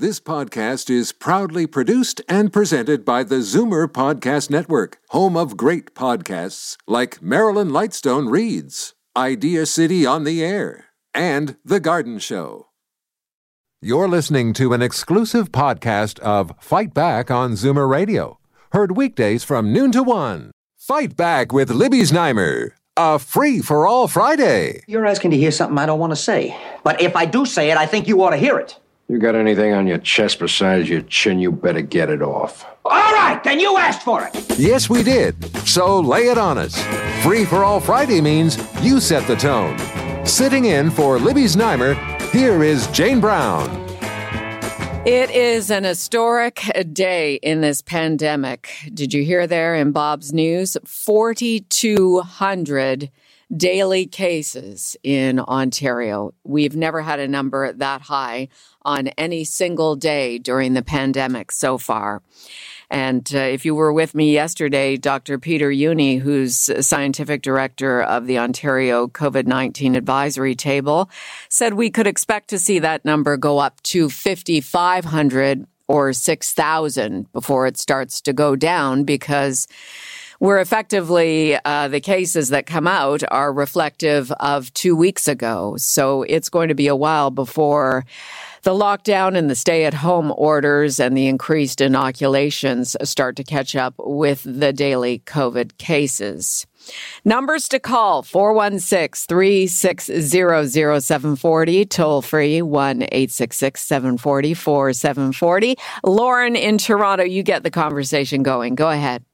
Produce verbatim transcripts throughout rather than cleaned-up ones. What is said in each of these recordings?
This podcast is proudly produced and presented by the Zoomer Podcast Network, home of great podcasts like Marilyn Lightstone Reads, Idea City on the Air, and The Garden Show. You're listening to an exclusive podcast of Fight Back on Zoomer Radio. Heard weekdays from noon to one. Fight Back with Libby Znaimer. A free-for-all Friday. You're asking to hear something I don't want to say. But if I do say it, I think you ought to hear it. You got anything on your chest besides your chin, you better get it off. All right, then you asked for it. Yes, we did. So lay it on us. Free-for-all Friday means you set the tone. Sitting in for Libby Znaimer, here is Jane Brown. It is an historic day in this pandemic. Did you hear there in Bob's News? forty-two hundred daily cases in Ontario. We've never had a number that high on any single day during the pandemic so far. And uh, if you were with me yesterday, Doctor Peter Jüni, who's scientific director of the Ontario COVID nineteen Advisory Table, said we could expect to see that number go up to fifty-five hundred or six thousand before it starts to go down, because we're effectively, uh, the cases that come out are reflective of two weeks ago. So it's going to be a while before the lockdown and the stay-at-home orders and the increased inoculations start to catch up with the daily COVID cases. Numbers to call, four one six, three six zero, zero seven four zero, toll free, one eight six six, seven four zero, four seven four zero. Lauren in Toronto, you get the conversation going. Go ahead.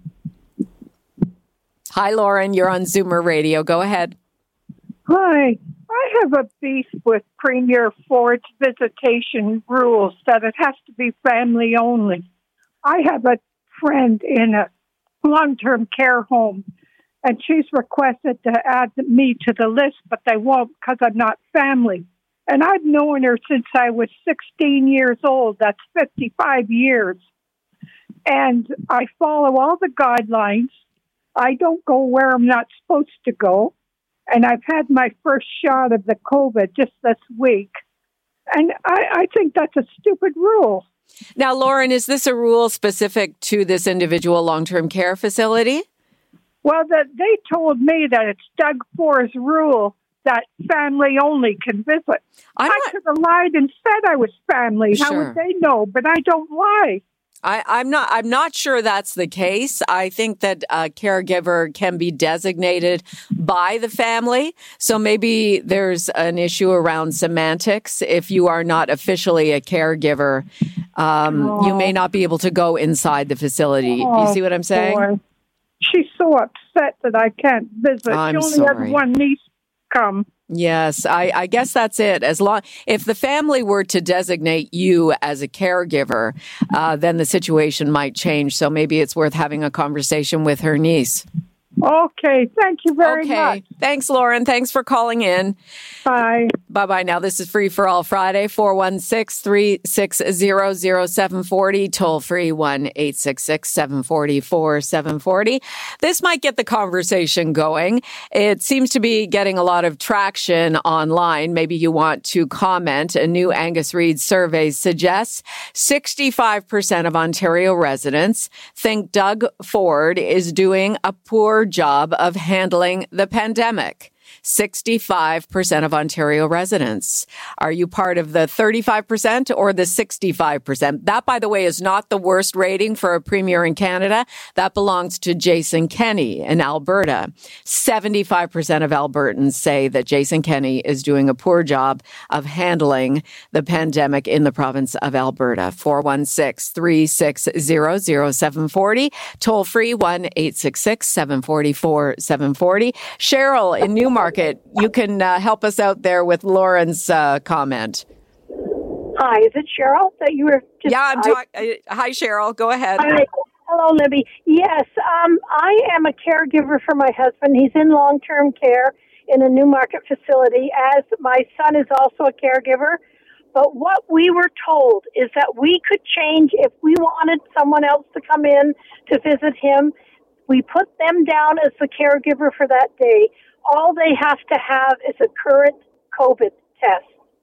Hi, Lauren. You're on Zoomer Radio. Go ahead. Hi. I have a beef with Premier Ford's visitation rules that it has to be family only. I have a friend in a long-term care home, and she's requested to add me to the list, but they won't because I'm not family. And I've known her since I was sixteen years old. That's fifty-five years. And I follow all the guidelines. I don't go where I'm not supposed to go. And I've had my first shot of the COVID just this week. And I, I think that's a stupid rule. Now, Lauren, is this a rule specific to this individual long-term care facility? Well, the, they told me that it's Doug Ford's rule that family only can visit. I'm I not... could have lied and said I was family. Sure. How would they know? But I don't lie. I, I'm not. I'm not sure that's the case. I think that a caregiver can be designated by the family. So maybe there's an issue around semantics. If you are not officially a caregiver, um, oh. you may not be able to go inside the facility. Oh, you see what I'm saying? Boy. She's so upset that I can't visit. I'm she only sorry. has one niece come. Yes, I, I guess that's it. As long if the family were to designate you as a caregiver, uh, then the situation might change. So maybe it's worth having a conversation with her niece. Okay, thank you very okay. much. Thanks, Lauren. Thanks for calling in. Bye. Bye-bye. Now, this is Free for All Friday, four one six, three six zero, zero seven four zero, toll free, one eight six six, seven four zero, four seven four zero. This might get the conversation going. It seems to be getting a lot of traction online. Maybe you want to comment. A new Angus Reid survey suggests sixty-five percent of Ontario residents think Doug Ford is doing a poor job of handling the pandemic. sixty-five percent of Ontario residents. Are you part of the thirty-five percent or the sixty-five percent? That, by the way, is not the worst rating for a premier in Canada. That belongs to Jason Kenney in Alberta. seventy-five percent of Albertans say that Jason Kenney is doing a poor job of handling the pandemic in the province of Alberta. four one six, three six zero, zero seven four zero. Toll free, one eight six six, seven four zero, four seven four zero. Cheryl in Newmarket, you can uh, help us out there with Lauren's uh, comment. Hi, is it Cheryl that you were just... Yeah, I'm talking. Hi, Cheryl. Go ahead. Hi. Hello, Libby. Yes, um, I am a caregiver for my husband. He's in long-term care in a Newmarket facility, as my son is also a caregiver. But what we were told is that we could change if we wanted someone else to come in to visit him. We put them down as the caregiver for that day. All they have to have is a current COVID test.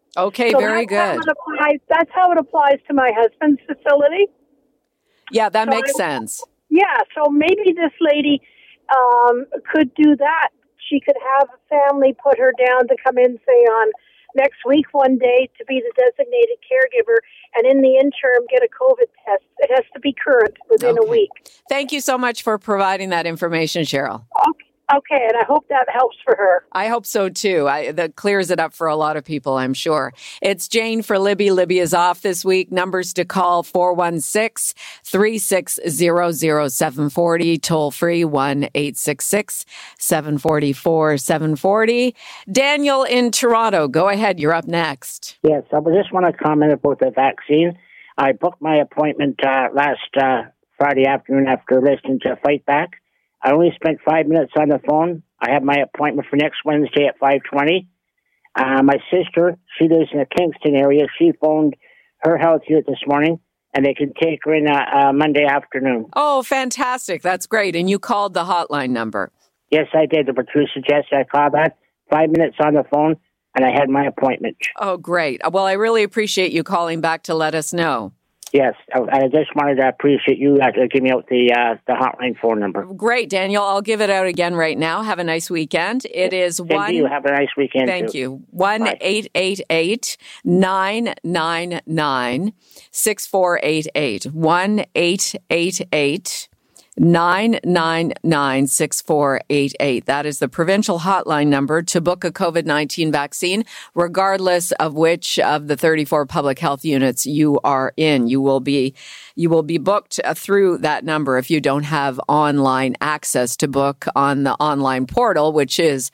Okay, so very that's how good. it applies, that's how it applies to my husband's facility. Yeah, that So makes I- sense. Yeah, so maybe this lady um, could do that. She could have a family put her down to come in, say, on next week one day to be the designated caregiver, and in the interim get a COVID test. It has to be current within Okay. a week. Thank you so much for providing that information, Cheryl. Okay. Okay, and I hope that helps for her. I hope so too. I, that clears it up for a lot of people, I'm sure. It's Jane for Libby. Libby is off this week. Numbers to call four one six, three six zero, zero seven four zero. Toll free one eight six six, seven four four, seven four zero. Daniel in Toronto, go ahead. You're up next. Yes, I just want to comment about the vaccine. I booked my appointment uh, last uh, Friday afternoon after listening to Fight Back. I only spent five minutes on the phone. I have my appointment for next Wednesday at five twenty. Uh, my sister, she lives in the Kingston area. She phoned her health unit this morning, and they can take her in uh, uh, Monday afternoon. Oh, fantastic. That's great. And you called the hotline number. Yes, I did. The producer suggested I call that. Five minutes on the phone, and I had my appointment. Oh, great. Well, I really appreciate you calling back to let us know. Yes, I, I just wanted to appreciate you uh, giving me out the uh, the hotline phone number. Great, Daniel. I'll give it out again right now. Have a nice weekend. It is Same one. to you. Have a nice weekend. Thank too. you. One eight eight eight nine nine nine six four eight eight. One eight eight eight nine nine nine six four eight eight. That is the provincial hotline number to book a COVID nineteen vaccine, regardless of which of the thirty-four public health units you are in. You will be you will be booked through that number if you don't have online access to book on the online portal, which is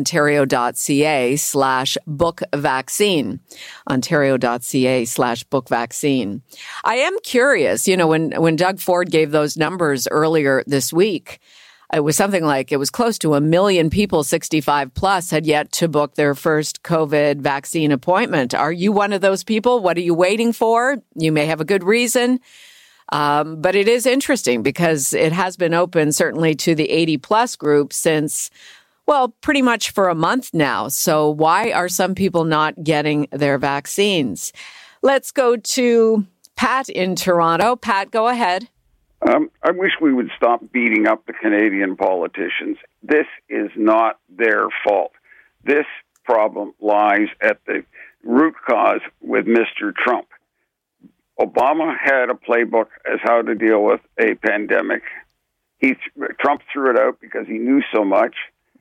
ontario.ca slash book vaccine. Ontario.ca slash book vaccine. I am curious, you know, when, when Doug Ford gave those numbers earlier this week, it was something like it was close to a million people sixty-five plus had yet to book their first COVID vaccine appointment. Are you one of those people? What are you waiting for? You may have a good reason. Um, but it is interesting because it has been open certainly to the eighty plus group since, well, pretty much for a month now. So why are some people not getting their vaccines? Let's go to Pat in Toronto. Pat, go ahead. Um, I wish we would stop beating up the Canadian politicians. This is not their fault. This problem lies at the root cause with Mister Trump. Obama had a playbook as how to deal with a pandemic. He Trump threw it out because he knew so much.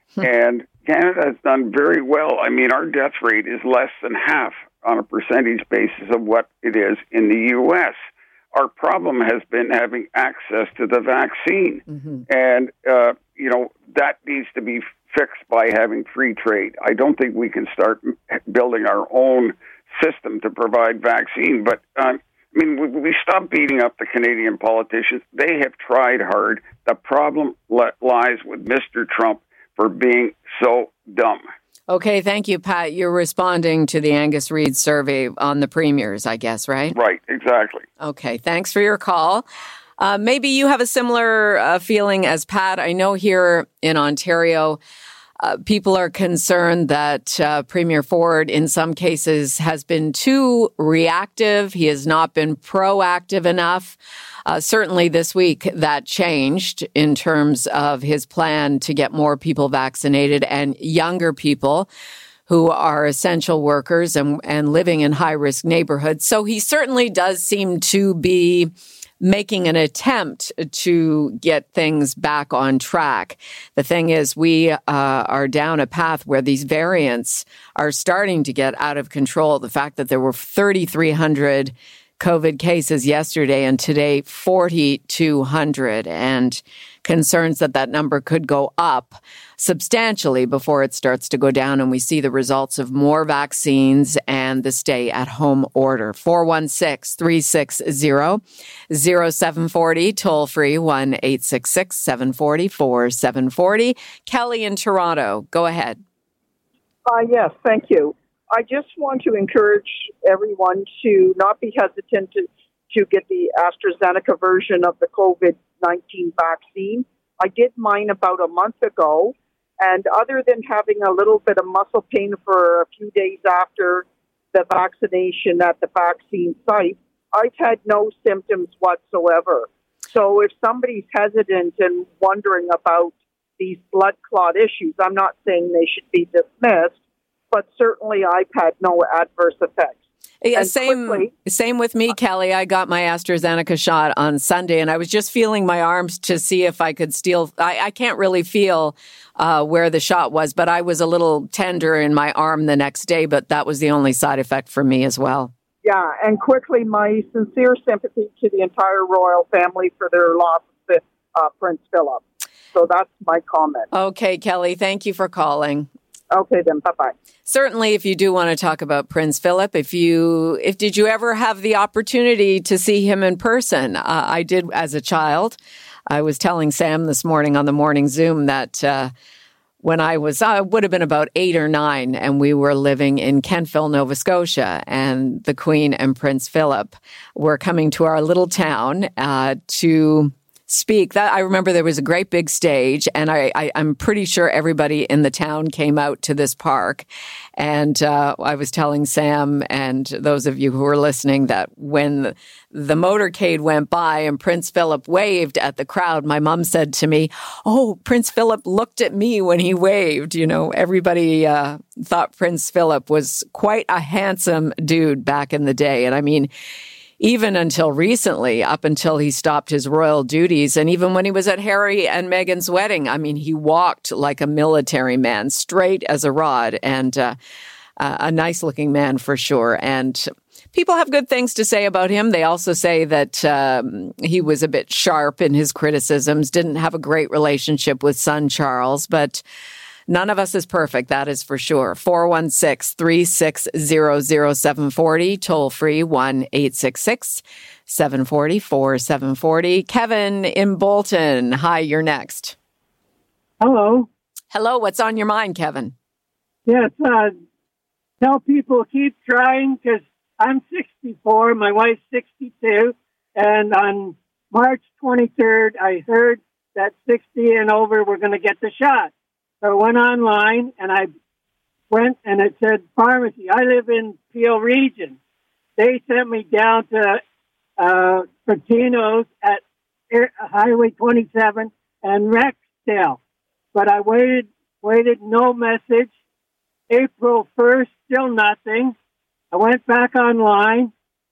And Canada has done very well. I mean, our death rate is less than half on a percentage basis of what it is in the U S Our problem has been having access to the vaccine. Mm-hmm. And, uh, you know, that needs to be fixed by having free trade. I don't think we can start building our own system to provide vaccine. But, um, I mean, we, we stop beating up the Canadian politicians. They have tried hard. The problem li- lies with Mister Trump for being so dumb. Okay, thank you, Pat. You're responding to the Angus Reid survey on the premiers, I guess, right? Right, exactly. Okay, thanks for your call. Uh, maybe you have a similar uh, feeling as Pat. I know here in Ontario, uh, people are concerned that uh, Premier Ford, in some cases, has been too reactive. He has not been proactive enough. Uh, certainly this week that changed in terms of his plan to get more people vaccinated and younger people who are essential workers and, and living in high-risk neighborhoods. So he certainly does seem to be making an attempt to get things back on track. The thing is, we uh, are down a path where these variants are starting to get out of control. The fact that there were thirty-three hundred COVID cases yesterday and today forty-two hundred, and concerns that that number could go up substantially before it starts to go down and we see the results of more vaccines and the stay-at-home order. four one six, three six zero, zero seven four zero, toll free one eight six six, seven four zero, seven four zero. Kelly in Toronto, go ahead. Uh, yes, thank you. I just want to encourage everyone to not be hesitant to, to get the AstraZeneca version of the COVID nineteen vaccine. I did mine about a month ago, and other than having a little bit of muscle pain for a few days after the vaccination at the vaccine site, I've had no symptoms whatsoever. So if somebody's hesitant and wondering about these blood clot issues, I'm not saying they should be dismissed, but certainly I've had no adverse effects. Yeah, and same quickly, same with me, Kelly. I got my AstraZeneca shot on Sunday, and I was just feeling my arms to see if I could still. I, I can't really feel uh, where the shot was, but I was a little tender in my arm the next day, but that was the only side effect for me as well. Yeah, and quickly, my sincere sympathy to the entire royal family for their loss of uh, Prince Philip. So that's my comment. Okay, Kelly, thank you for calling. Okay, then. Bye-bye. Certainly, if you do want to talk about Prince Philip, if you, if did you ever have the opportunity to see him in person? Uh, I did as a child. I was telling Sam this morning on the morning Zoom that uh, when I was, I would have been about eight or nine, and we were living in Kentville, Nova Scotia, and the Queen and Prince Philip were coming to our little town uh, to speak. That I remember there was a great big stage, and I, I, I'm pretty sure everybody in the town came out to this park. And uh, I was telling Sam and those of you who were listening that when the, the motorcade went by and Prince Philip waved at the crowd, my mom said to me, "Oh, Prince Philip looked at me when he waved." You know, everybody uh, thought Prince Philip was quite a handsome dude back in the day. And I mean, even until recently, up until he stopped his royal duties. And even when he was at Harry and Meghan's wedding, I mean, he walked like a military man, straight as a rod, and uh, a nice looking man for sure. And people have good things to say about him. They also say that um, he was a bit sharp in his criticisms, didn't have a great relationship with son Charles, but none of us is perfect, that is for sure. four one six, three six zero, zero seven four zero, toll free one eight six six, seven four zero, four seven four zero. Kevin in Bolton, hi, you're next. Hello. Hello, what's on your mind, Kevin? Yes, uh, tell people keep trying, because I'm sixty-four, my wife's sixty-two, and on March twenty-third, I heard that sixty and over were going to get the shot. So I went online, and I went, and it said pharmacy. I live in Peel Region. They sent me down to uh, Bertino's at Air, Highway twenty-seven and Rexdale. But I waited, waited, no message. April first, still nothing. I went back online.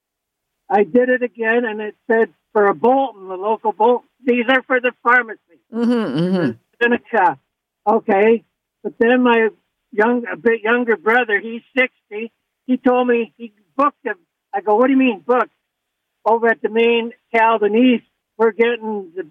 I did it again, and it said for a Bolton, the local Bolton. These are for the pharmacy. Mm-hmm, mm-hmm. Seneca. Okay, but then my young, a bit younger brother, he's sixty. He told me he booked him. I go, what do you mean booked? Over at the main Calvin East, we're getting the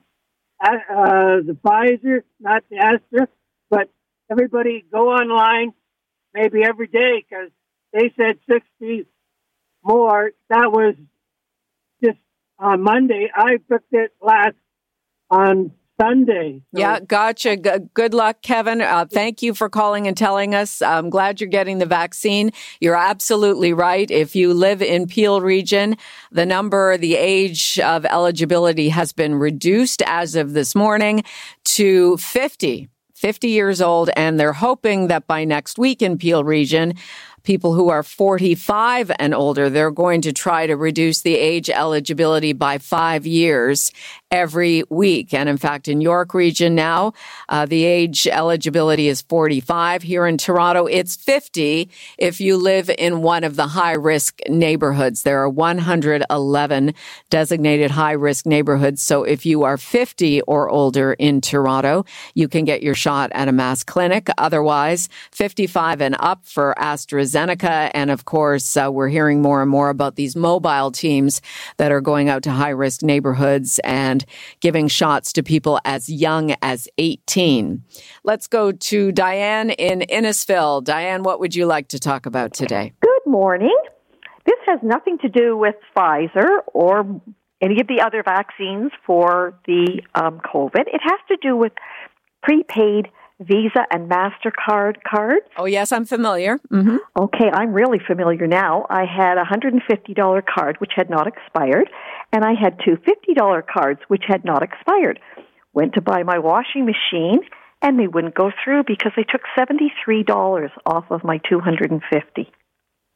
uh, the Pfizer, not the Astra, but everybody go online maybe every day, because they said sixty more. That was just on Monday. I booked it last on Sunday. So. Yeah, gotcha. G- good luck, Kevin. Uh, thank you for calling and telling us. I'm glad you're getting the vaccine. You're absolutely right. If you live in Peel Region, the number, the age of eligibility has been reduced as of this morning to fifty. fifty years old, and they're hoping that by next week in Peel Region, people who are forty-five and older, they're going to try to reduce the age eligibility by five years every week. And in fact, in York Region now, uh, the age eligibility is forty-five. Here in Toronto, it's fifty if you live in one of the high-risk neighborhoods. There are one hundred eleven designated high-risk neighborhoods. So if you are fifty or older in Toronto, you can get your shot at a mass clinic. Otherwise, fifty-five and up for AstraZeneca. And of course, uh, we're hearing more and more about these mobile teams that are going out to high-risk neighborhoods and giving shots to people as young as eighteen. Let's go to Diane in Innisfil. Diane, what would you like to talk about today? Good morning. This has nothing to do with Pfizer or any of the other vaccines for the um, COVID. It has to do with prepaid Visa and MasterCard cards. Oh, yes, I'm familiar. Mm-hmm. Okay, I'm really familiar now. I had a one hundred fifty dollars card, which had not expired, and I had two fifty dollars cards, which had not expired. Went to buy my washing machine, and they wouldn't go through because they took seventy-three dollars off of my two hundred fifty dollars.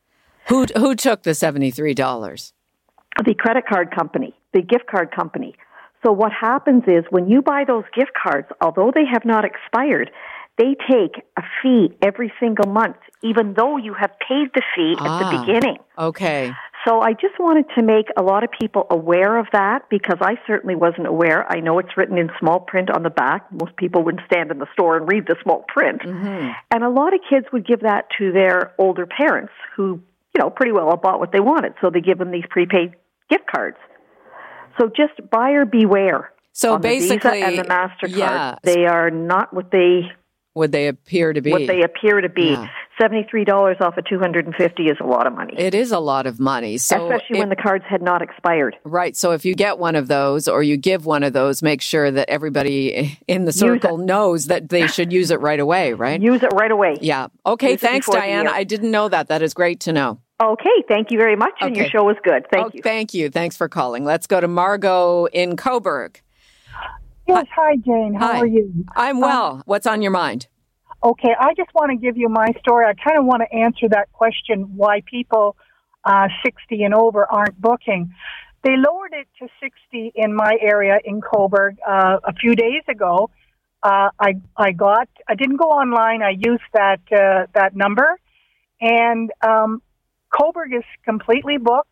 Who who took the seventy-three dollars? The credit card company, the gift card company. So what happens is when you buy those gift cards, although they have not expired, they take a fee every single month, even though you have paid the fee ah, at the beginning. Okay. So I just wanted to make a lot of people aware of that because I certainly wasn't aware. I know it's written in small print on the back. Most people wouldn't stand in the store and read the small print. Mm-hmm. And a lot of kids would give that to their older parents who, you know, pretty well bought what they wanted. So they give them these prepaid gift cards. So just buyer beware. So on basically, the Visa and the MasterCard, yeah. they are not what they would they appear to be. What they appear to be. Yeah. seventy-three dollars off of two hundred fifty dollars is a lot of money. It is a lot of money. So especially if, when the cards had not expired. Right. So if you get one of those or you give one of those, make sure that everybody in the circle knows that they should use it right away, right? Use it right away. Yeah. Okay. Use Thanks, Diane. I didn't know that. That is great to know. Okay. Thank you very much. And okay. your show was good. Thank oh, you. Thank you. Thanks for calling. Let's go to Margot in Cobourg. Yes. Hi, Jane. How Hi. are you? I'm well. Um, What's on your mind? Okay, I just want to give you my story. I kind of want to answer that question, why people uh, sixty and over aren't booking. They lowered it to sixty in my area in Cobourg uh, a few days ago. Uh, I I got I didn't go online. I used that uh, that number, and um, Cobourg is completely booked.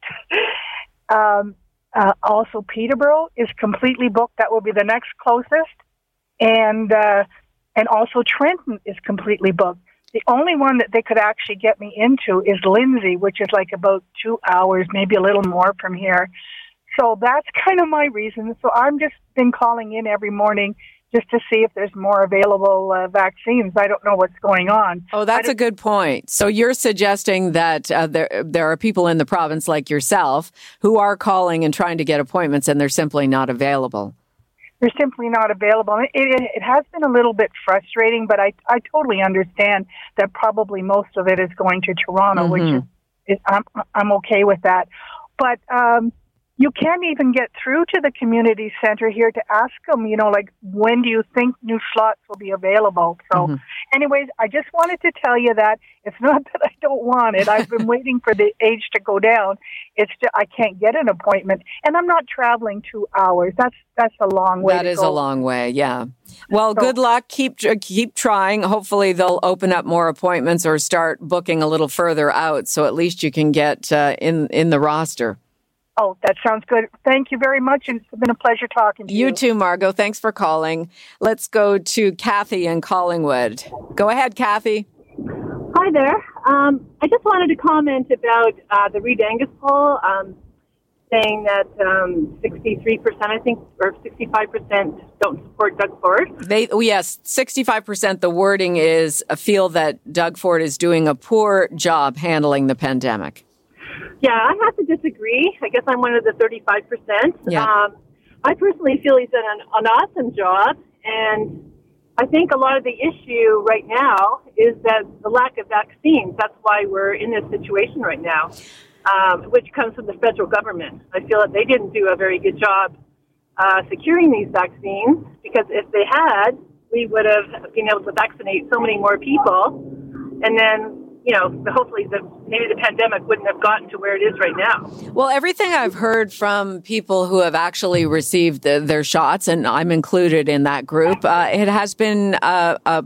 um, uh, also, Peterborough is completely booked. That will be the next closest, and. Uh, And also Trenton is completely booked. The only one that they could actually get me into is Lindsay, which is like about two hours, maybe a little more from here. So that's kind of my reason. So I'm just been calling in every morning just to see if there's more available uh, vaccines. I don't know what's going on. Oh, that's a good point. So you're suggesting that uh, there there are people in the province like yourself who are calling and trying to get appointments and they're simply not available. They're simply not available. It, it, it has been a little bit frustrating, but I, I totally understand that probably most of it is going to Toronto, mm-hmm. which is, is I'm, I'm okay with that. But um, you can't even get through to the community center here to ask them, you know, like, when do you think new slots will be available? So mm-hmm. anyways, I just wanted to tell you that it's not that I don't want it. I've been waiting for the age to go down. It's just, I can't get an appointment, and I'm not traveling two hours. That's that's a long way. That to is go. a long way. Yeah. Well, So- good luck. Keep keep trying. Hopefully, they'll open up more appointments or start booking a little further out, so at least you can get uh, in in the roster. Oh, that sounds good. Thank you very much, and it's been a pleasure talking to you. You too, Margot. Thanks for calling. Let's go to Kathy in Collingwood. Go ahead, Kathy. Hi there. Um, I just wanted to comment about uh, the Reed Angus poll um, saying that um, sixty-three percent, I think, or sixty-five percent don't support Doug Ford. They, oh, yes, sixty-five percent. The wording is uh, feel that Doug Ford is doing a poor job handling the pandemic. Yeah, I have to disagree. I guess I'm one of the thirty-five percent. Yeah. Um, I personally feel he's done an, an awesome job, and I think a lot of the issue right now is that the lack of vaccines. That's why we're in this situation right now, um, which comes from the federal government. I feel that they didn't do a very good job uh, securing these vaccines, because if they had, we would have been able to vaccinate so many more people, and then, you know, hopefully the, maybe the pandemic wouldn't have gotten to where it is right now. Well, everything I've heard from people who have actually received the, their shots, and I'm included in that group, uh, it has been a, a,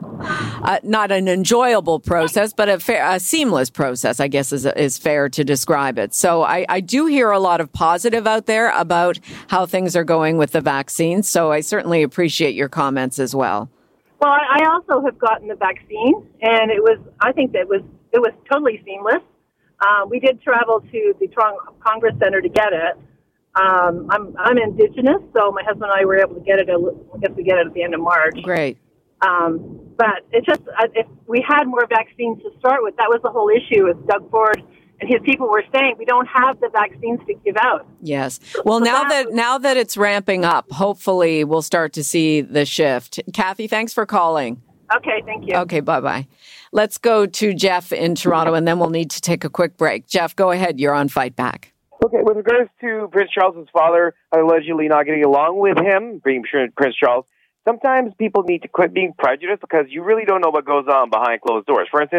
a, not an enjoyable process, but a, fair, a seamless process, I guess is, is fair to describe it. So I, I do hear a lot of positive out there about how things are going with the vaccine. So I certainly appreciate your comments as well. Well, I also have gotten the vaccine, and it was, I think that it was, it was totally seamless. Uh, we did travel to the Toronto Congress Center to get it. Um, I'm, I'm Indigenous, so my husband and I were able to get it, I guess we get it at the end of March. Great. Um, but it's just, if we had more vaccines to start with, that was the whole issue with Doug Ford and his people were saying, we don't have the vaccines to give out. Yes. Well, now that now that it's ramping up, hopefully we'll start to see the shift. Kathy, thanks for calling. Okay, thank you. Okay, bye-bye. Let's go to Jeff in Toronto, and then we'll need to take a quick break. Jeff, go ahead. You're on Fight Back. Okay, with regards to Prince Charles's father allegedly not getting along with him, being Prince Charles, sometimes people need to quit being prejudiced because you really don't know what goes on behind closed doors. For instance,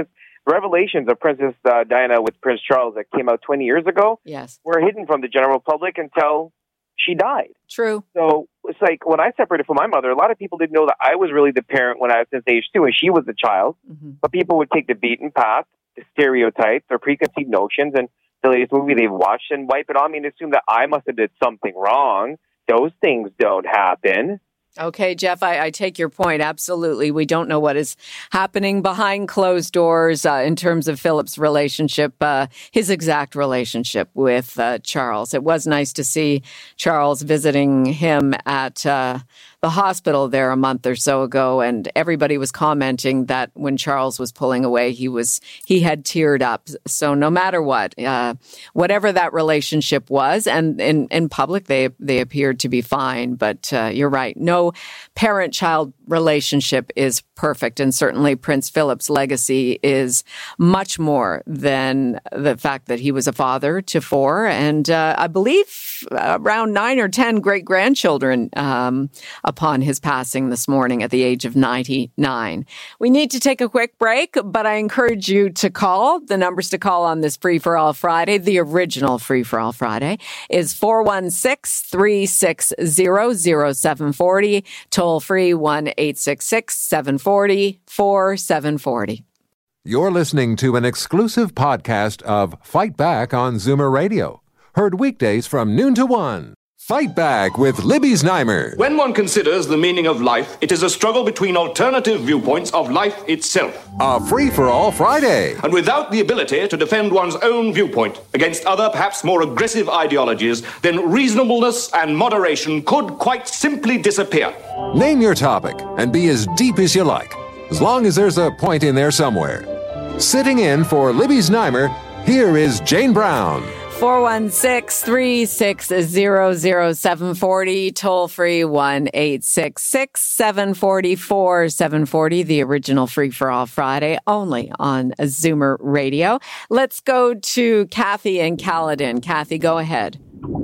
revelations of Princess uh, Diana with Prince Charles that came out twenty years ago yes. were hidden from the general public until she died. True. So it's like when I separated from my mother, a lot of people didn't know that I was really the parent when I was since age two and she was the child. Mm-hmm. But people would take the beaten path, the stereotypes, or preconceived notions, and the latest movie they've watched and wipe it on me and assume that I must have did something wrong. Those things don't happen. Okay, Jeff, I, I take your point. Absolutely. We don't know what is happening behind closed doors uh, in terms of Philip's relationship, uh, his exact relationship with uh, Charles. It was nice to see Charles visiting him at uh, the hospital there a month or so ago, and everybody was commenting that when Charles was pulling away, he was he had teared up. So no matter what, uh, whatever that relationship was, and in, in public, they they appeared to be fine. But uh, you're right. No parent-child relationship is perfect. And certainly Prince Philip's legacy is much more than the fact that he was a father to four. And uh, I believe around nine or ten great-grandchildren um, upon his passing this morning at the age of ninety-nine. We need to take a quick break, but I encourage you to call. The numbers to call on this Free for All Friday, the original Free for All Friday, is four one six, three six zero, zero seven four zero. Toll free one eight six six, seven four zero, four seven four zero. You're listening to an exclusive podcast of Fight Back on Zoomer Radio. Heard weekdays from noon to one. Fight Back with Libby Znaimer. When one considers the meaning of life, it is a struggle between alternative viewpoints of life itself. A free-for-all Friday. And without the ability to defend one's own viewpoint against other, perhaps more aggressive ideologies, then reasonableness and moderation could quite simply disappear. Name your topic and be as deep as you like, as long as there's a point in there somewhere. Sitting in for Libby Znaimer, here is Jane Brown. four one six, three six zero, zero seven four zero, toll free one eight six six, seven four zero, four seven four zero, the original Free for All Friday, only on Zoomer Radio. Let's go to Kathy in Caledon. Kathy, go ahead.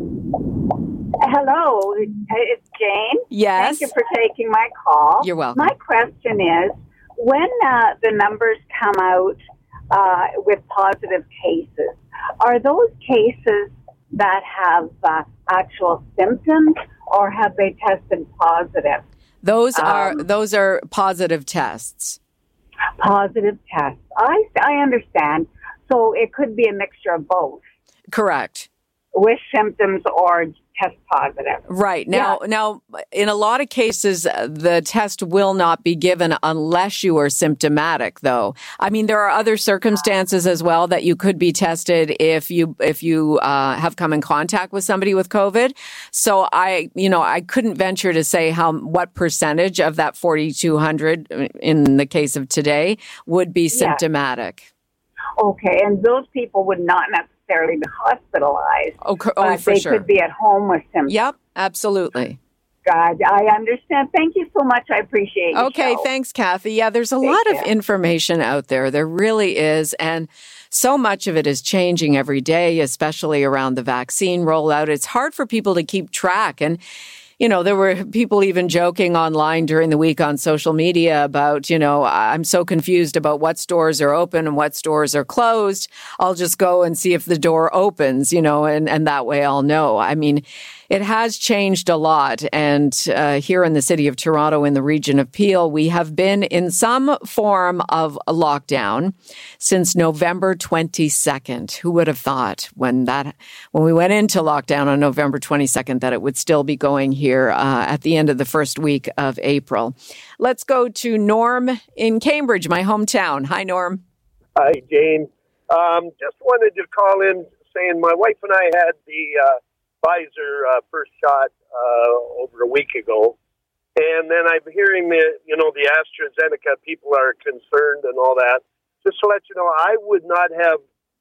Hello, it's Jane. Yes. Thank you for taking my call. You're welcome. My question is, when uh, the numbers come out uh, with positive cases, are those cases that have uh, actual symptoms, or have they tested positive? Those are Um, those are positive tests. Positive tests. I I understand. So it could be a mixture of both. Correct. With symptoms or test positive. Right. Now, Yeah. now, in a lot of cases, uh, the test will not be given unless you are symptomatic, though. I mean, there are other circumstances as well that you could be tested if you, if you, uh, have come in contact with somebody with COVID. So I, you know, I couldn't venture to say how, what percentage of that forty-two hundred in the case of today would be symptomatic. Okay, and those people would not necessarily be hospitalized. Oh, co- oh but for they sure. could be at home with symptoms. Yep, absolutely. God, I understand. Thank you so much. I appreciate it. Okay, thanks, Kathy. Yeah, there's a lot of information out there. There really is. And so much of it is changing every day, especially around the vaccine rollout. It's hard for people to keep track. And you know, there were people even joking online during the week on social media about, you know, I'm so confused about what stores are open and what stores are closed. I'll just go and see if the door opens, you know, and, and that way I'll know. I mean, it has changed a lot. And uh, here in the city of Toronto, in the region of Peel, we have been in some form of a lockdown since November twenty-second. Who would have thought when that when we went into lockdown on November twenty-second that it would still be going here uh, at the end of the first week of April? Let's go to Norm in Cambridge, my hometown. Hi, Norm. Hi, Jane. Um, just wanted to call in saying my wife and I had the uh, Pfizer uh, first shot uh, over a week ago. And then I'm hearing that, you know, the AstraZeneca people are concerned and all that. Just to let you know, I would not have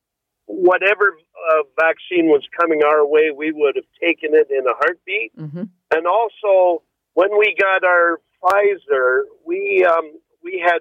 whatever uh, vaccine was coming our way, we would have taken it in a heartbeat. Mm-hmm. And also, when we got our Pfizer, we um, we had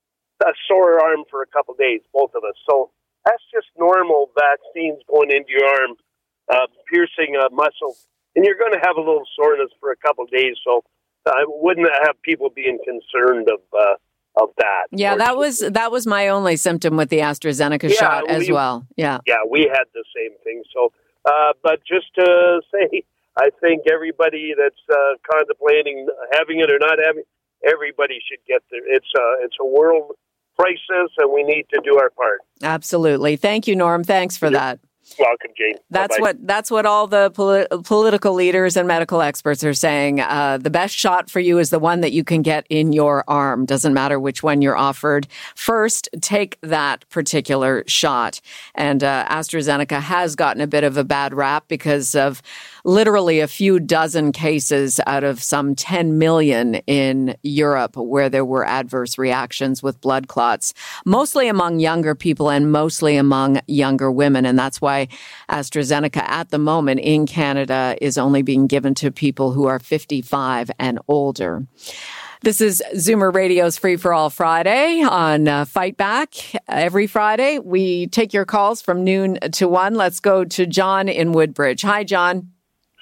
a sore arm for a couple of days, both of us. So that's just normal vaccines going into your arm, uh, piercing a muscle. And you're going to have a little soreness for a couple of days. So I wouldn't have people being concerned of uh, of that. Yeah, that was that was my only symptom with the AstraZeneca Yeah, shot as we- well. Yeah. Yeah, we had the same thing. So, uh, but just to say, I think everybody that's uh, contemplating having it or not having, everybody should get there. It's a it's a world crisis, and we need to do our part. Absolutely. Thank you, Norm. Thanks for that. Welcome, Jane. That's Bye-bye. what that's what all the poli- political leaders and medical experts are saying. Uh, the best shot for you is the one that you can get in your arm. Doesn't matter which one you're offered. First, take that particular shot. And uh, AstraZeneca has gotten a bit of a bad rap because of literally a few dozen cases out of some ten million in Europe where there were adverse reactions with blood clots, mostly among younger people and mostly among younger women. And that's why AstraZeneca at the moment in Canada is only being given to people who are fifty-five and older. This is Zoomer Radio's Free for All Friday on uh, Fight Back. Every Friday, we take your calls from noon to one. Let's go to John in Woodbridge. Hi, John.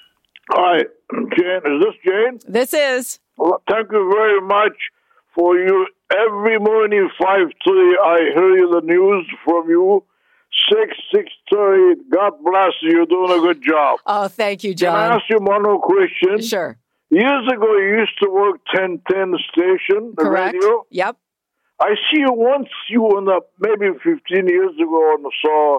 Hi, Jane. Is this Jane? This is. Well, thank you very much for you. Every morning, five thirty, I hear you the news from you. Six, six thirty. God bless you. You're doing a good job. Oh, thank you, John. Can I ask you one more question? Sure. Years ago, you used to work ten ten station, the Correct. radio. Yep. I see you once, you on the, maybe fifteen years ago, on the saw,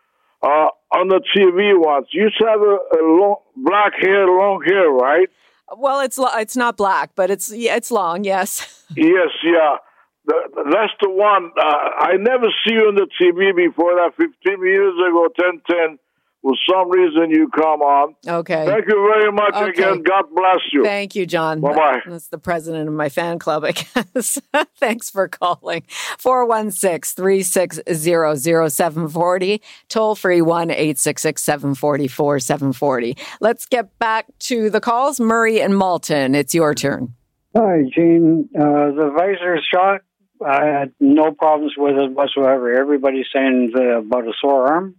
uh, on the T V once. You used to have a, a long, black hair, long hair, right? Well, it's lo- it's not black, but it's yeah, it's long. Yes. Yes, yeah. The, that's the one. Uh, I never see you on the T V before that. fifteen years ago, ten ten. For some reason, you come on. Okay. Thank you very much Okay. again. God bless you. Thank you, John. Bye-bye. That's the president of my fan club, I guess. Thanks for calling. four one six, three six zero, zero seven four zero. Toll free one eight six six, seven four four, seven four zero. Let's get back to the calls. Murray and Malton, it's your turn. Hi, Gene. Uh, the visor shot, I had no problems with it whatsoever. Everybody's saying the, about a sore arm.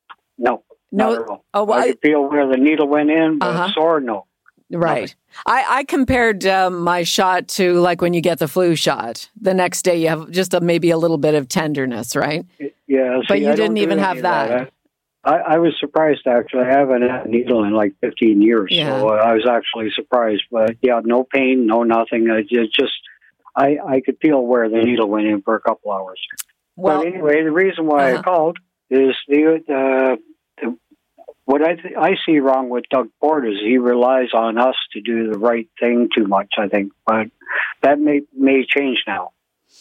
No. No. Not at all. Oh, well, I I- could feel where the needle went in, but Uh-huh. sore, no. Right. I, I compared um, my shot to like when you get the flu shot. The next day you have just a, maybe a little bit of tenderness, right? Yeah. But see, you I don't didn't do even any have of that. I, I was surprised, actually. I haven't had a needle in like fifteen years, Yeah. so uh, I was actually surprised. But yeah, no pain, no nothing. I just, just I, I could feel where the needle went in for a couple hours. Well, but anyway, the reason why uh-huh. I called is the, uh, the what I th- I see wrong with Doug Ford is he relies on us to do the right thing too much, I think. But that may may change now.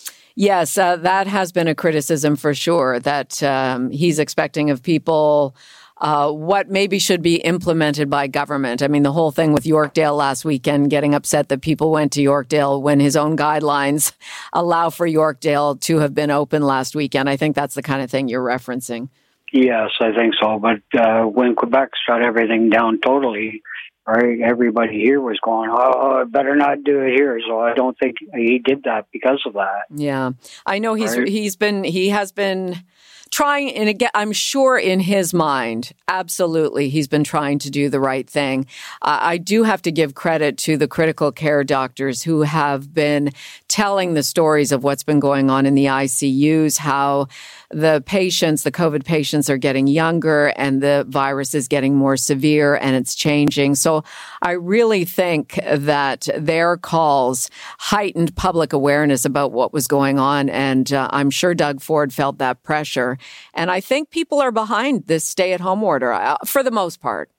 Yes, uh, that has been a criticism for sure, that um, he's expecting of people uh, what maybe should be implemented by government. I mean, the whole thing with Yorkdale last weekend, getting upset that people went to Yorkdale when his own guidelines allow for Yorkdale to have been open last weekend. I think that's the kind of thing you're referencing. Yes, I think so. But uh, when Quebec shut everything down totally, right, everybody here was going, oh, I better not do it here. So I don't think he did that because of that. Yeah, I know he's Right. he's been he has been trying, and again, I'm sure in his mind, absolutely, he's been trying to do the right thing. Uh, I do have to give credit to the critical care doctors who have been telling the stories of what's been going on in the I C Us, how the patients, the COVID patients are getting younger and the virus is getting more severe and it's changing. So I really think that their calls heightened public awareness about what was going on. And uh, I'm sure Doug Ford felt that pressure. And I think people are behind this stay-at-home order uh, for the most part.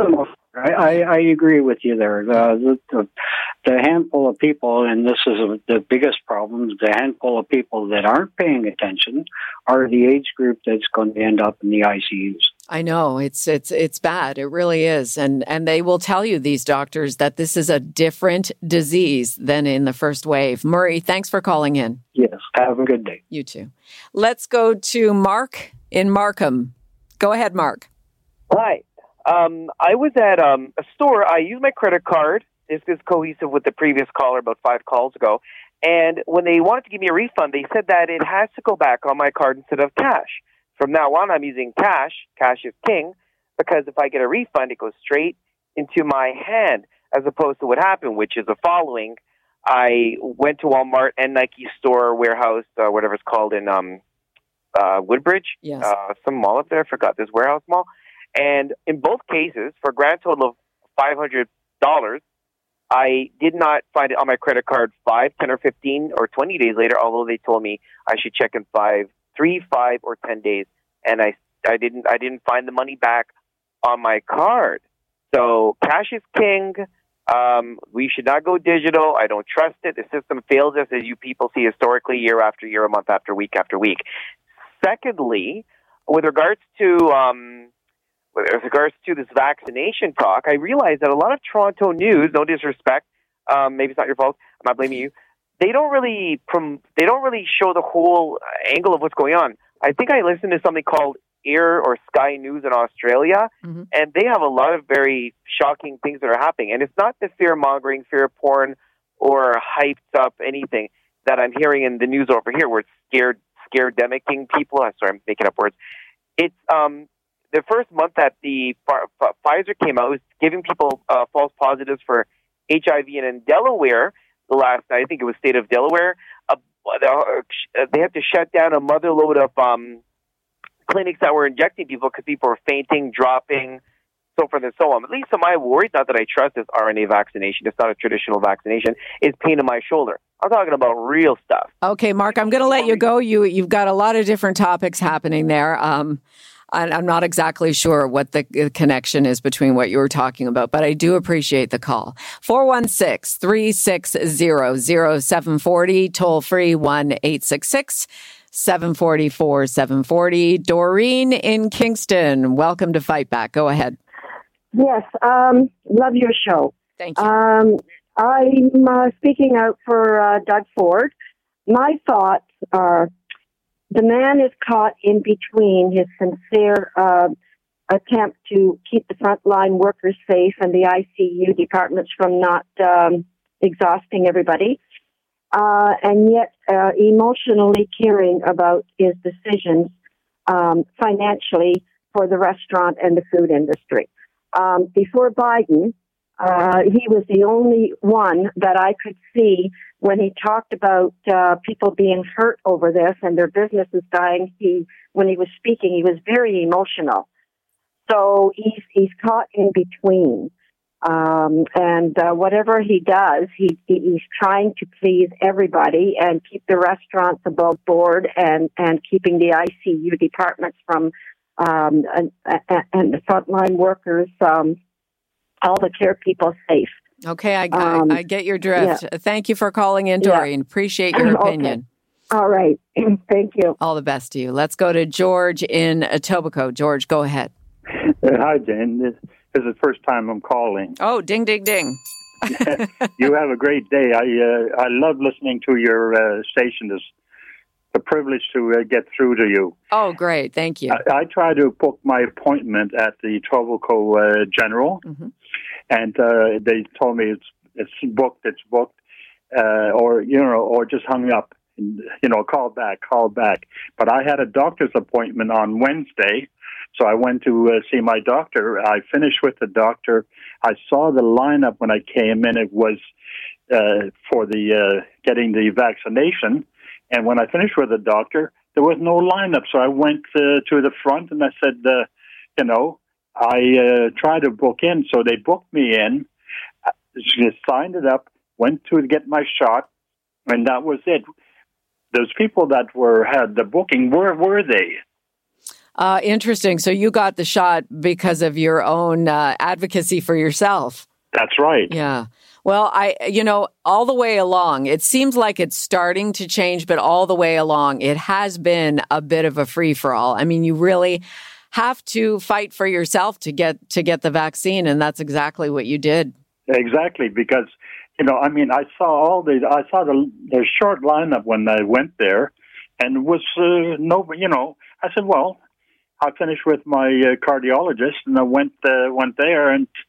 I, I, I agree with you there. The, the, the, the handful of people, and this is a, the biggest problem, the handful of people that aren't paying attention are the age group that's going to end up in the I C Us. I know it's it's it's bad. It really is, and and they will tell you, these doctors, that this is a different disease than in the first wave. Murray, thanks for calling in. Yes, have a good day. You too. Let's go to Mark in Markham. Go ahead, Mark. Hi. Um, I was at um, a store. I used my credit card. This is cohesive with the previous caller about five calls ago. And when they wanted to give me a refund, they said that it has to go back on my card instead of cash. From now on, I'm using cash. Cash is king, because if I get a refund, it goes straight into my hand, as opposed to what happened, which is the following. I went to Walmart and Nike store warehouse, uh, whatever it's called in um, uh, Woodbridge. Yes. Uh, some mall up there. I forgot this warehouse mall. And in both cases, for a grand total of five hundred dollars, I did not find it on my credit card five, ten, or fifteen, or twenty days later, although they told me I should check in five, three, five, or ten days. And I, I didn't, I didn't find the money back on my card. So cash is king. Um, we should not go digital. I don't trust it. The system fails us, as you people see historically, year after year, month after week after week. Secondly, with regards to um, with regards to this vaccination talk, I realize that a lot of Toronto news, no disrespect, um, maybe it's not your fault, I'm not blaming you, they don't really prom- they don't really show the whole angle of what's going on. I think I listened to something called Air or Sky News in Australia, mm-hmm. and they have a lot of very shocking things that are happening. And it's not the fear-mongering, fear porn, or hyped-up anything that I'm hearing in the news over here, where it's scared, scared-demicking people. I'm sorry, I'm making up words. It's um, the first month that the F- Pfizer came out, it was giving people uh, false positives for H I V, and in Delaware, the last night, I think it was state of Delaware, uh, they had to shut down a mother load of um, clinics that were injecting people because people were fainting, dropping, so forth and so on. At least some of my worries, not that I trust this R N A vaccination, it's not a traditional vaccination, is pain in my shoulder. I'm talking about real stuff. Okay, Mark, I'm going to let you go. You, you've got a lot of different topics happening there. Um, I'm not exactly sure what the connection is between what you were talking about, but I do appreciate the call. four one six, three six zero, zero seven four zero, toll free one eight six six, seven four four, seven four zero. Doreen in Kingston, welcome to Fight Back. Go ahead. Yes, um, love your show. Thank you. Um, I'm uh, speaking out for uh, Doug Ford. My thoughts are, the man is caught in between his sincere uh, attempt to keep the frontline workers safe and the I C U departments from not um, exhausting everybody, uh, and yet uh, emotionally caring about his decisions um, financially for the restaurant and the food industry. Um, before Biden, uh, he was the only one that I could see when he talked about uh, people being hurt over this and their businesses dying. He, when he was speaking, he was very emotional. So he's he's caught in between, um, and uh, whatever he does, he he's trying to please everybody and keep the restaurants above board and and keeping the I C U departments from um, and, and the frontline workers, um, all the care people safe. Okay, I, Um, I, I get your drift. yeah. Thank you for calling in, Doreen. Yeah. Appreciate your opinion. Okay. All right. Thank you. All the best to you. Let's go to George in Etobicoke. George, go ahead. Uh, hi, Jen. This, this is the first time I'm calling. Oh, ding, ding, ding. You have a great day. I uh, I love listening to your uh, station. It's a privilege to uh, get through to you. Oh, great. Thank you. I, I try to book my appointment at the Etobicoke uh, General, mm-hmm. and uh, they told me it's it's booked, it's booked, uh, or you know, or just hung up. And, you know, call back, call back. But I had a doctor's appointment on Wednesday, so I went to uh, see my doctor. I finished with the doctor. I saw the lineup when I came in. It was uh, for the uh, getting the vaccination. And when I finished with the doctor, there was no lineup. So I went uh, to the front and I said, uh, you know, I uh, tried to book in. So they booked me in, just signed it up, went to get my shot, and that was it. Those people that were had the booking, where were they? Uh, interesting. So you got the shot because of your own uh, advocacy for yourself. That's right. Yeah. Well, I, you know, all the way along, it seems like it's starting to change, but all the way along, it has been a bit of a free for all. I mean, you really have to fight for yourself to get to get the vaccine, and that's exactly what you did. Exactly, because you know, I mean, I saw all the, I saw the the short lineup when I went there, and it was uh, no, you know, I said, well, I finished with my uh, cardiologist, and I went uh, went there, and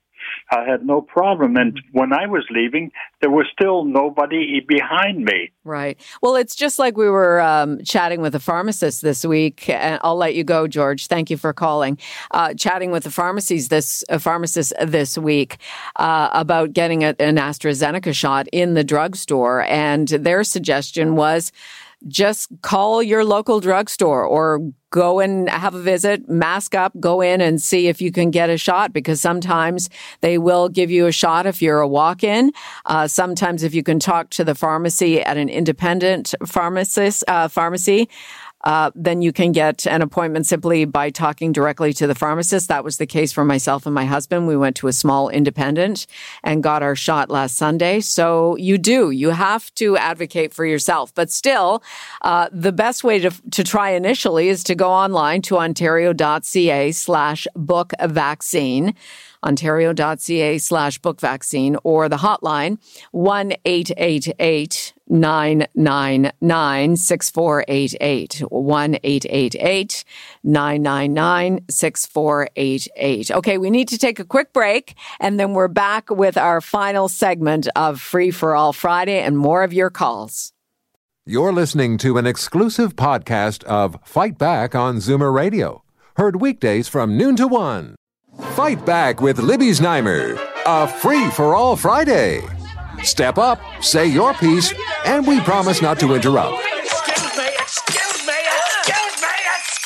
I had no problem. And when I was leaving, there was still nobody behind me. Right. Well, it's just like we were um, chatting with a pharmacist this week. And I'll let you go, George. Thank you for calling. Uh, chatting with the pharmacies this uh, pharmacist this week uh, about getting a, an AstraZeneca shot in the drugstore, and their suggestion was just call your local drugstore or go and have a visit, mask up, go in and see if you can get a shot, because sometimes they will give you a shot if you're a walk-in. Uh, sometimes if you can talk to the pharmacy at an independent pharmacist, uh, pharmacy, Uh, then you can get an appointment simply by talking directly to the pharmacist. That was the case for myself and my husband. We went to a small independent and got our shot last Sunday. So you do. You have to advocate for yourself. But still, uh, the best way to, to try initially is to go online to ontario.ca slash book vaccine. ontario.ca slash book vaccine, or the hotline one eight eight eight nine nine nine six four eight eight, one eight eight eight nine nine nine six four eight eight. Okay, we need to take a quick break, and then we're back with our final segment of Free for All Friday and more of your calls. You're listening to an exclusive podcast of Fight Back on Zoomer Radio, heard weekdays from noon to one. Fight Back with Libby Znaimer, a free-for-all Friday. Step up, say your piece, and we promise not to interrupt. Excuse me, excuse me, excuse me,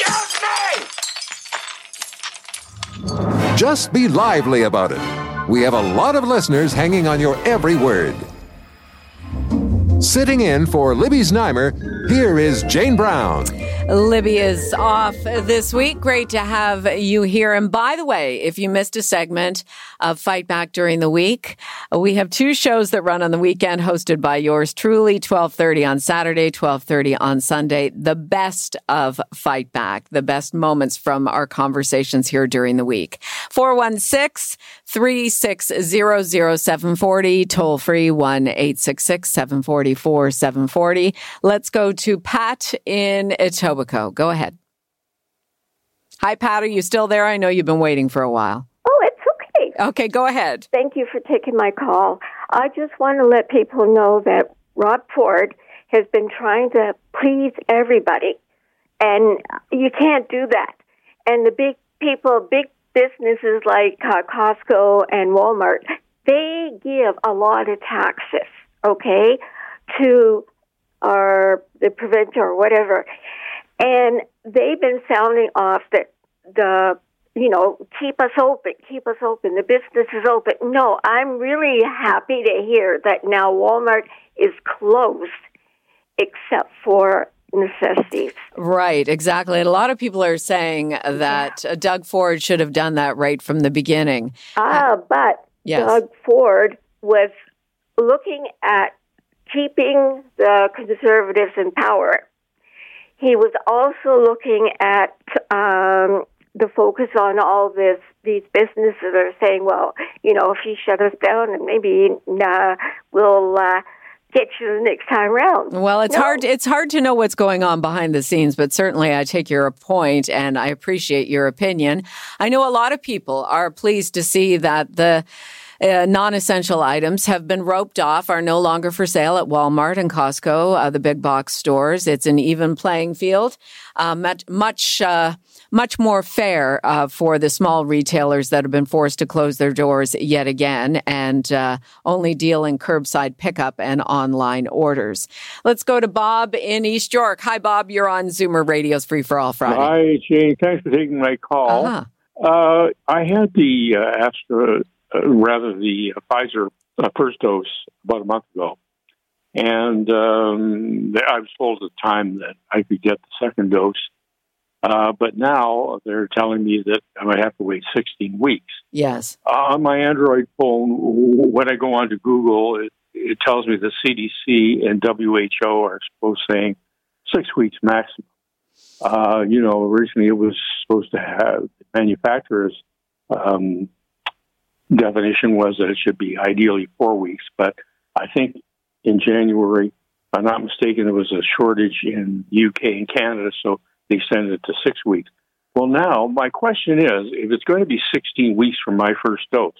excuse me! Just be lively about it. We have a lot of listeners hanging on your every word. Sitting in for Libby Znaimer, here is Jane Brown. Libby is off this week. Great to have you here. And by the way, if you missed a segment of Fight Back during the week, we have two shows that run on the weekend hosted by yours truly, twelve thirty on Saturday, twelve thirty on Sunday. The best of Fight Back, the best moments from our conversations here during the week. four one six, three six zero, zero seven four zero, toll free one eight six six, seven four four, seven four zero. Let's go to Pat in Etobicoke. Go ahead. Hi, Pat. Are you still there? I know you've been waiting for a while. Oh, it's okay. Okay, go ahead. Thank you for taking my call. I just want to let people know that Rob Ford has been trying to please everybody, and you can't do that. And the big people, big businesses like uh, Costco and Walmart, they give a lot of taxes, okay, to our the provincial or whatever. And they've been sounding off that the, you know, keep us open, keep us open, the business is open. No, I'm really happy to hear that now Walmart is closed except for necessities. Right, exactly. And a lot of people are saying that yeah. Doug Ford should have done that right from the beginning. Ah, uh, but yes. Doug Ford was looking at keeping the Conservatives in power. He was also looking at um, the focus on all this. These businesses that are saying, well, you know, if you shut us down, and maybe uh, we'll uh, get you the next time around. Well, it's no. hard. It's hard to know what's going on behind the scenes, but certainly I take your point, and I appreciate your opinion. I know a lot of people are pleased to see that the Uh, non-essential items have been roped off, are no longer for sale at Walmart and Costco, uh, the big box stores. It's an even playing field, uh, much much, uh, much more fair uh, for the small retailers that have been forced to close their doors yet again and uh, only deal in curbside pickup and online orders. Let's go to Bob in East York. Hi, Bob. You're on Zoomer Radio's Free for All Friday. Hi, Jane. Thanks for taking my call. Uh-huh. Uh, I had the uh, Astra... Uh, rather the uh, Pfizer uh, first dose about a month ago. And um, I was told at the time that I could get the second dose. Uh, but now they're telling me that I might have to wait sixteen weeks. Yes. Uh, on my Android phone, when I go onto Google, it, it tells me the C D C and W H O are supposed saying six weeks maximum. Uh, you know, originally it was supposed to have manufacturers um definition was that it should be ideally four weeks, but I think in January, if I'm not mistaken, there was a shortage in the U K and Canada, so they extended it to six weeks. Well, now my question is, if it's going to be sixteen weeks from my first dose,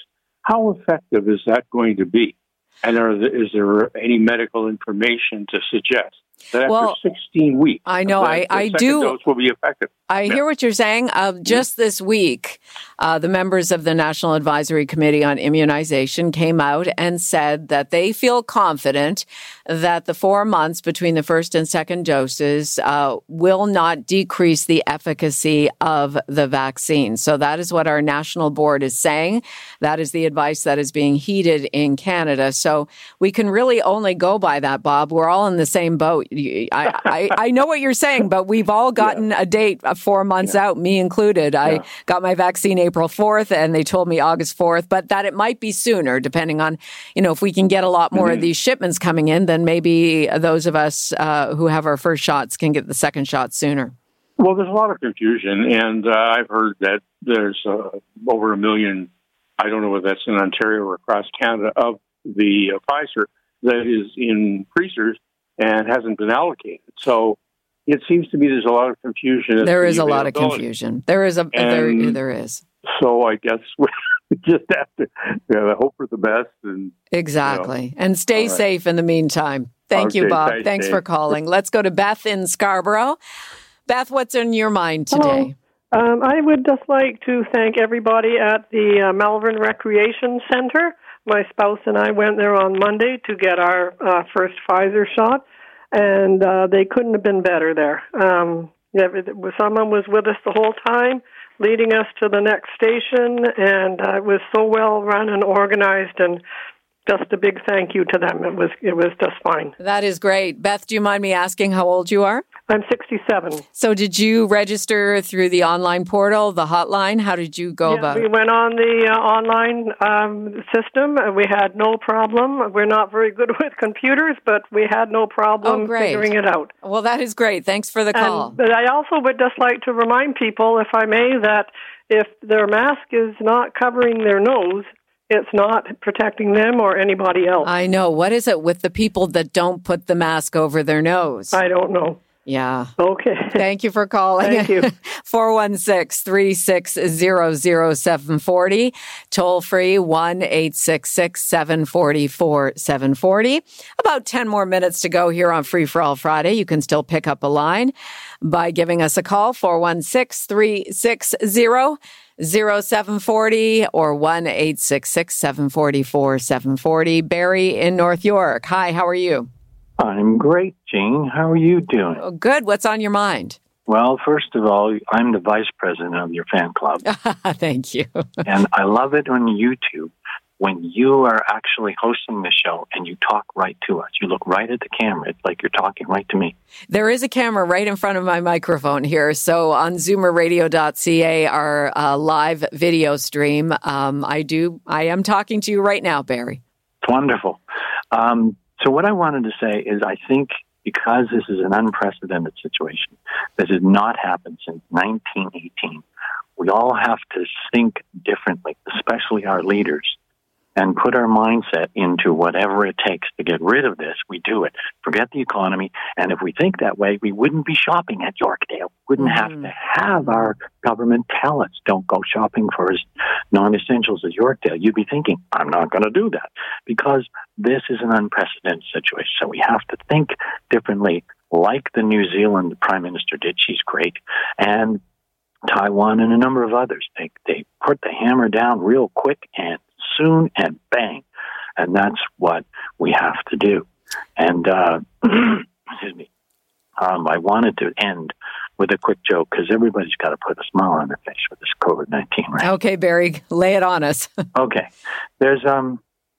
how effective is that going to be? And are there, is there any medical information to suggest that after well, sixteen weeks, I know, the, I, the I second do. dose will be effective? I yeah. hear what you're saying. Uh, just this week, uh, the members of the National Advisory Committee on Immunization came out and said that they feel confident that the four months between the first and second doses uh, will not decrease the efficacy of the vaccine. So that is what our national board is saying. That is the advice that is being heeded in Canada. So we can really only go by that, Bob. We're all in the same boat. I, I, I know what you're saying, but we've all gotten yeah. a date four months yeah. out, me included. I yeah. got my vaccine April fourth, and they told me August fourth, but that it might be sooner, depending on, you know, if we can get a lot more mm-hmm. of these shipments coming in, then maybe those of us uh, who have our first shots can get the second shot sooner. Well, there's a lot of confusion, and uh, I've heard that there's uh, over a million, I don't know whether that's in Ontario or across Canada, of the uh, Pfizer that is in freezers and hasn't been allocated. So it seems to me there's a lot of confusion. There is a lot of confusion. There is a there, there is. So I guess we just have to you know, hope for the best. And exactly. You know. And stay right. safe in the meantime. Thank okay, you, Bob. thanks, Thanks Dave. for calling. Let's go to Beth in Scarborough. Beth, what's on your mind today? Hello. Um, I would just like to thank everybody at the uh, Malvern Recreation Center. My spouse and I went there on Monday to get our uh, first Pfizer shot, and uh, they couldn't have been better there. Um, someone was with us the whole time, leading us to the next station, and uh, it was so well run and organized, and just a big thank you to them. It was it was just fine. That is great. Beth, do you mind me asking how old you are? I'm sixty-seven. So did you register through the online portal, the hotline? How did you go yeah, about we it? We went on the uh, online um, system. And we had no problem. We're not very good with computers, but we had no problem oh, great. figuring it out. Well, that is great. Thanks for the call. And, but I also would just like to remind people, if I may, that if their mask is not covering their nose, it's not protecting them or anybody else. I know. What is it with the people that don't put the mask over their nose? I don't know. Yeah. Okay. Thank you for calling. Thank you. four one six, three six zero, zero seven four zero. Toll free one eight six six, seven four four, seven four zero. About ten more minutes to go here on Free for All Friday. You can still pick up a line by giving us a call, four one six, three six zero, zero seven four zero or one eight six six, seven four four, seven four zero. Barry in North York. Hi, how are you? I'm great, Jane. How are you doing? Oh, good. What's on your mind? Well, first of all, I'm the vice president of your fan club. Thank you. And I love it on YouTube when you are actually hosting the show and you talk right to us. You look right at the camera. It's like you're talking right to me. There is a camera right in front of my microphone here. So on zoomer radio dot c a, our uh, live video stream, um, I do. I am talking to you right now, Barry. It's wonderful. Um, So what I wanted to say is I think because this is an unprecedented situation, this has not happened since nineteen eighteen, we all have to think differently, especially our leaders, and put our mindset into whatever it takes to get rid of this. We do it. Forget the economy. And if we think that way, we wouldn't be shopping at Yorkdale. Wouldn't mm-hmm. have to have our government tell us, don't go shopping for as non-essentials as Yorkdale. You'd be thinking, I'm not going to do that, because this is an unprecedented situation. So we have to think differently, like the New Zealand Prime Minister did. She's great. And Taiwan and a number of others. They, they put the hammer down real quick and soon and bang. And that's what we have to do. And, uh, excuse me, um, I wanted to end with a quick joke because everybody's got to put a smile on their face with this COVID nineteen, right? Okay, Barry, lay it on us. Okay. There's um,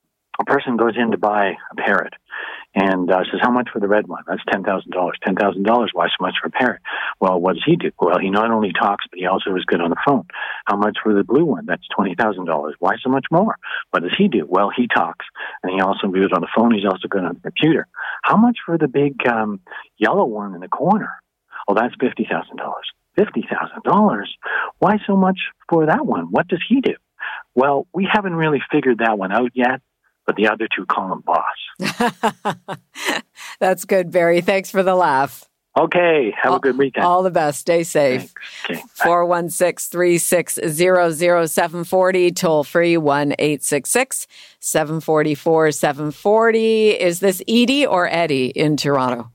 a person goes in to buy a parrot and uh, says, how much for the red one? That's ten thousand dollars. ten thousand dollars, why so much for a parrot? Well, what does he do? Well, he not only talks, but he also is good on the phone. How much for the blue one? That's twenty thousand dollars. Why so much more? What does he do? Well, he talks, and he also good on the phone. He's also good on the computer. How much for the big um, yellow one in the corner? Well, that's fifty thousand dollars. fifty thousand dollars? Why so much for that one? What does he do? Well, we haven't really figured that one out yet, but the other two call him boss. That's good, Barry. Thanks for the laugh. Okay. Have all, a good weekend. All the best. Stay safe. four one six, three six zero, zero seven four zero. Toll free one eight six six, seven four four, seven four zero. Is this Edie or Eddie in Toronto?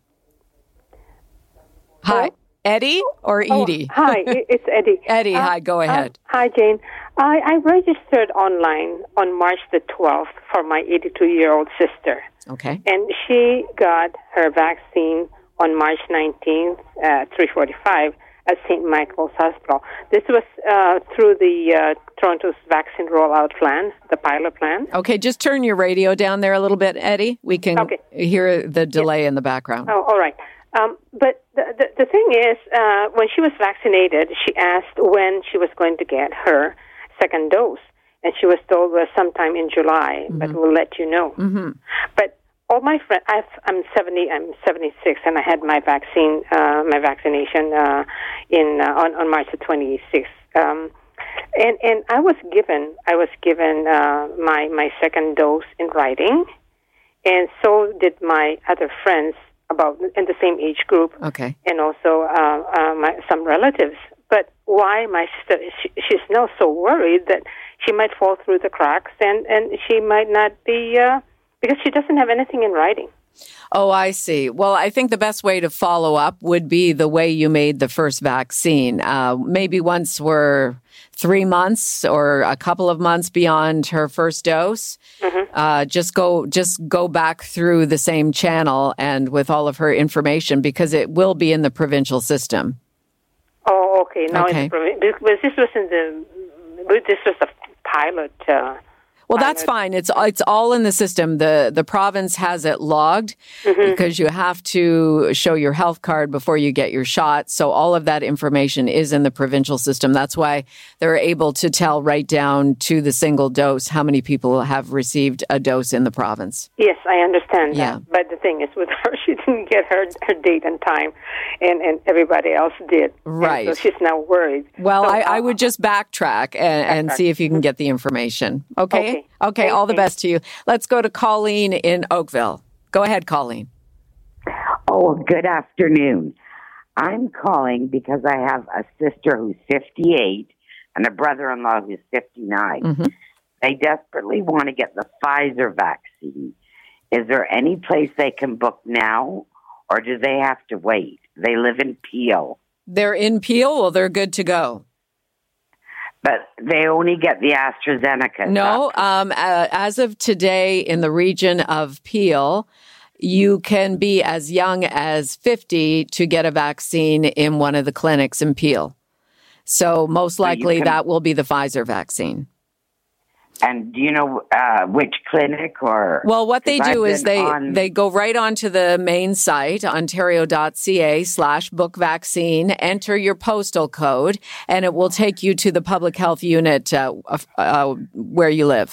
Hi. Eddie or Edie? Oh, hi, it's Eddie. Eddie, uh, hi, go ahead. Uh, hi, Jane. I, I registered online on March the twelfth for my eighty-two-year-old sister. Okay. And she got her vaccine on March nineteenth at three forty-five at Saint Michael's Hospital. This was uh, through the uh, Toronto's vaccine rollout plan, the pilot plan. Okay, just turn your radio down there a little bit, Eddie. We can okay. hear the delay yes. in the background. Oh, all right. Um, but the, the, the thing is, uh, when she was vaccinated, she asked when she was going to get her second dose. And she was told, well, sometime in July, mm-hmm. but we'll let you know. Mm-hmm. But all my friends, I'm seventy, I'm seventy-six, and I had my vaccine, uh, my vaccination uh, in uh, on, on March the twenty-sixth. Um, and and I was given, I was given uh, my my second dose in writing, and so did my other friends about in the same age group. Okay. And also uh, uh, my some relatives. But why my sister? She, she's now so worried that she might fall through the cracks, and and she might not be. Uh, Because she doesn't have anything in writing. Oh, I see. Well, I think the best way to follow up would be the way you made the first vaccine. Uh, maybe once we're three months or a couple of months beyond her first dose, mm-hmm. uh, just go just go back through the same channel and with all of her information, because it will be in the provincial system. Oh, okay. Now, okay. In the provi- because this was in the this was a pilot. Uh, Well, that's fine. It's it's all in the system. The the province has it logged mm-hmm. because you have to show your health card before you get your shot. So all of that information is in the provincial system. That's why they're able to tell right down to the single dose how many people have received a dose in the province. Yes, I understand yeah. that. But the thing is, with her, she didn't get her, her date and time, and, and everybody else did. Right. And so she's now worried. Well, so, I, uh, I would just backtrack and, and see if you can get the information. Okay? Okay. Okay, all the best to you. Let's go to Colleen in Oakville. Go ahead, Colleen. Oh, good afternoon. I'm calling because I have a sister who's fifty-eight and a brother-in-law who's fifty-nine. Mm-hmm. They desperately want to get the Pfizer vaccine. Is there any place they can book now, or do they have to wait? They live in Peel. They're in Peel? Well, they're good to go. But they only get the AstraZeneca. No, um, uh, as of today in the region of Peel, you can be as young as fifty to get a vaccine in one of the clinics in Peel. So most likely so can, that will be the Pfizer vaccine. And do you know uh, which clinic or? Well, what they do I've is they, on... they go right onto the main site, ontario.ca slash book vaccine, enter your postal code, and it will take you to the public health unit uh, uh, where you live.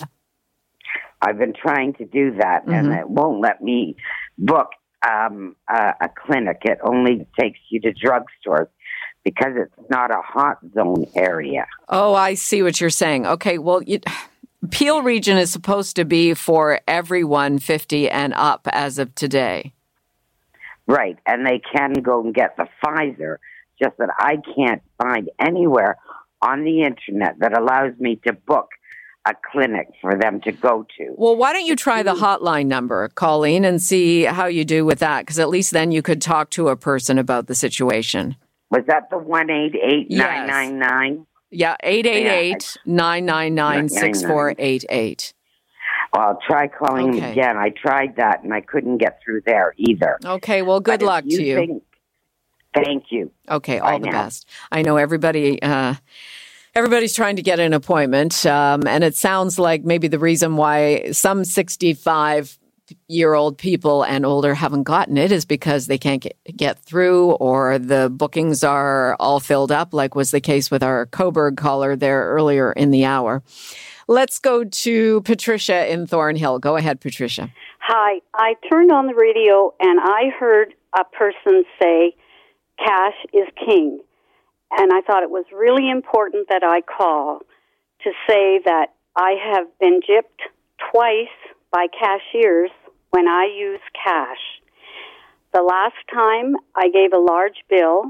I've been trying to do that, mm-hmm. and it won't let me book um, a, a clinic. It only takes you to drugstores because it's not a hot zone area. Oh, I see what you're saying. Okay, well, you... Peel region is supposed to be for everyone fifty and up as of today. Right, and they can go and get the Pfizer, just that I can't find anywhere on the internet that allows me to book a clinic for them to go to. Well, why don't you try the hotline number, Colleen, and see how you do with that, because at least then you could talk to a person about the situation. Was that the one eight eight, nine nine nine? Yeah, eight eight eight, nine nine nine, six four eight eight. Well, I'll try calling okay. again. I tried that, and I couldn't get through there either. Okay, well, good but luck you to you. Think, thank you. Okay, Bye all the now. best. I know everybody... Uh, Everybody's trying to get an appointment, um, and it sounds like maybe the reason why some sixty-five-year-old people and older haven't gotten it is because they can't get, get through, or the bookings are all filled up, like was the case with our Coburg caller there earlier in the hour. Let's go to Patricia in Thornhill. Go ahead, Patricia. Hi. I turned on the radio, and I heard a person say, cash is king. And I thought it was really important that I call to say that I have been gypped twice by cashiers when I use cash. The last time I gave a large bill,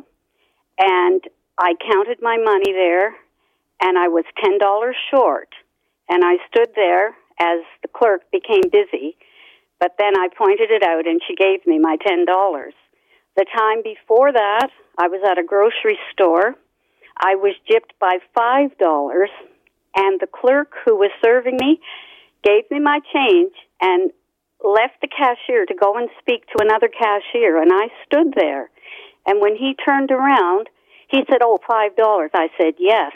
and I counted my money there, and I was ten dollars short. And I stood there as the clerk became busy, but then I pointed it out, and she gave me my ten dollars. The time before that, I was at a grocery store. I was gypped by five dollars, and the clerk who was serving me gave me my change and left the cashier to go and speak to another cashier, and I stood there. And when he turned around, he said, oh, five dollars. I said, yes.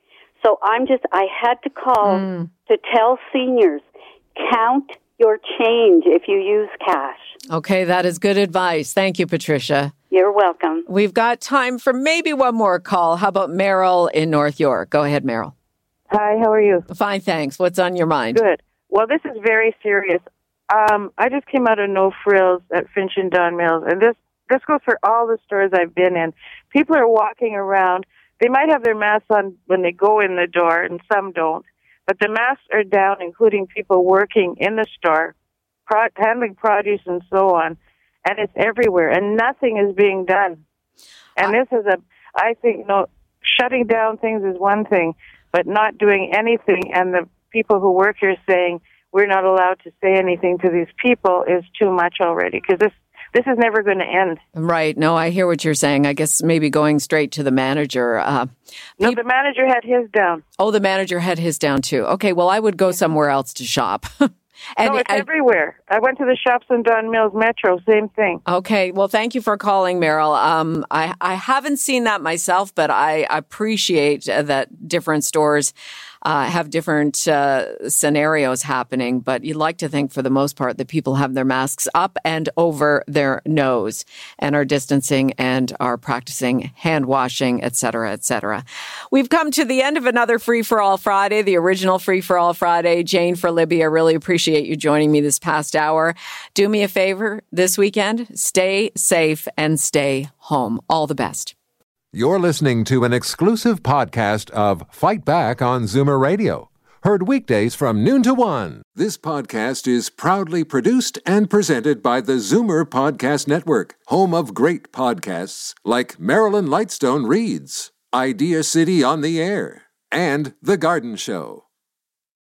So I'm just, I had to call mm. to tell seniors, count your change if you use cash. Okay, that is good advice. Thank you, Patricia. You're welcome. We've got time for maybe one more call. How about Meryl in North York? Go ahead, Meryl. Hi, how are you? Fine, thanks. What's on your mind? Good. Well, this is very serious. Um, I just came out of No Frills at Finch and Don Mills, and this, this goes for all the stores I've been in. People are walking around. They might have their masks on when they go in the door, and some don't. But the masks are down, including people working in the store, pro- handling produce and so on. And it's everywhere, and nothing is being done. And this is a, I think, no, shutting down things is one thing, but not doing anything, and the people who work here saying we're not allowed to say anything to these people is too much already, because this this is never going to end. Right. No, I hear what you're saying. I guess maybe going straight to the manager. Uh, no, the manager had his down. Oh, the manager had his down too. Okay, well, I would go somewhere else to shop. And no, it's I, everywhere. I went to the shops in Don Mills Metro, same thing. Okay, well, thank you for calling, Meryl. Um, I, I haven't seen that myself, but I appreciate that different stores uh, have different uh, scenarios happening. But you'd like to think, for the most part, that people have their masks up and over their nose and are distancing and are practicing hand washing, et cetera, et cetera. We've come to the end of another Free for All Friday, the original Free for All Friday. Jane for Libby, I really appreciate you joining me this past hour. Do me a favor this weekend. Stay safe and stay home. All the best. You're listening to an exclusive podcast of Fight Back on Zoomer Radio. Heard weekdays from noon to one. This podcast is proudly produced and presented by the Zoomer Podcast Network, home of great podcasts like Marilyn Lightstone Reads, Idea City on the Air, and The Garden Show.